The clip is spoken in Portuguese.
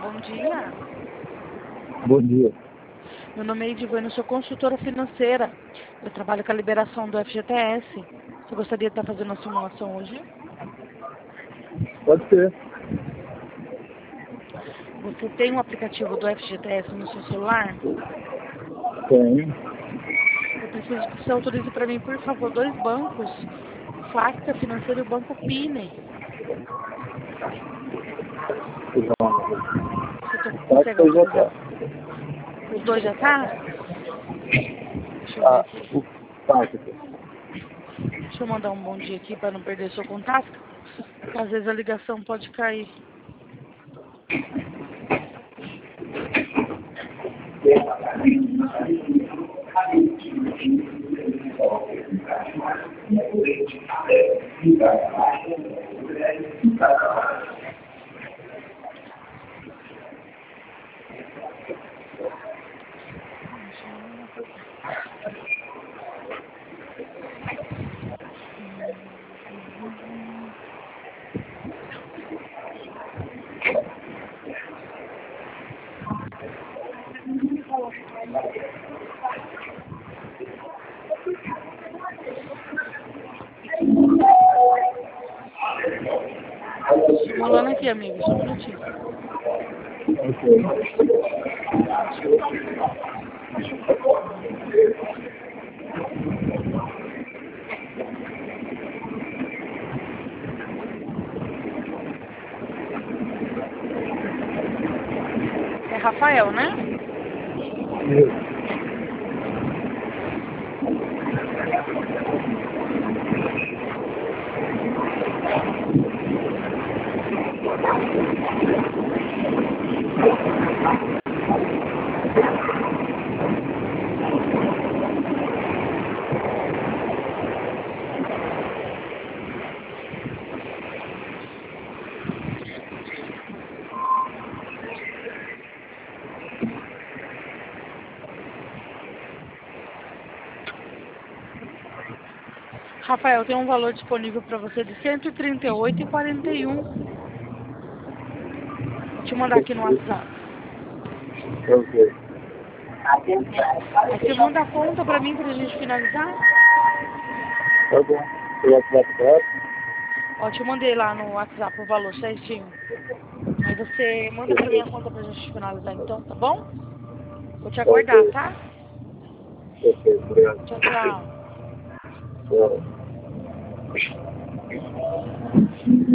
bom dia. Bom dia. Meu nome é Edivane, eu sou consultora financeira. Eu trabalho com a liberação do FGTS. Você gostaria de estar fazendo a simulação hoje? Pode ser. Você tem um aplicativo do FGTS no seu celular? Tenho. Eu preciso que você autorize para mim, por favor, 2 bancos. O Facta Financeiro e o Banco Pine. Você consegue Acho que já autorizar? tá. Os 2 já tá? Deixa eu ver aqui. Deixa eu mandar um bom dia aqui para não perder seu contato. Porque às vezes a ligação pode cair. Simulando aqui, amigo, só um minutinho. É Rafael, né? Rafael, tem um valor disponível para você de R$ 138,41. Vou te mandar aqui no WhatsApp. Ok. Aí você manda a conta para mim para a gente finalizar? Tá bom. Você vai tirar foto? Ó, te mandei lá no WhatsApp o valor certinho. Aí você manda para mim a conta para a gente finalizar então, tá bom? Vou te aguardar, tá? Ok, obrigado. Tchau, tchau. Tchau.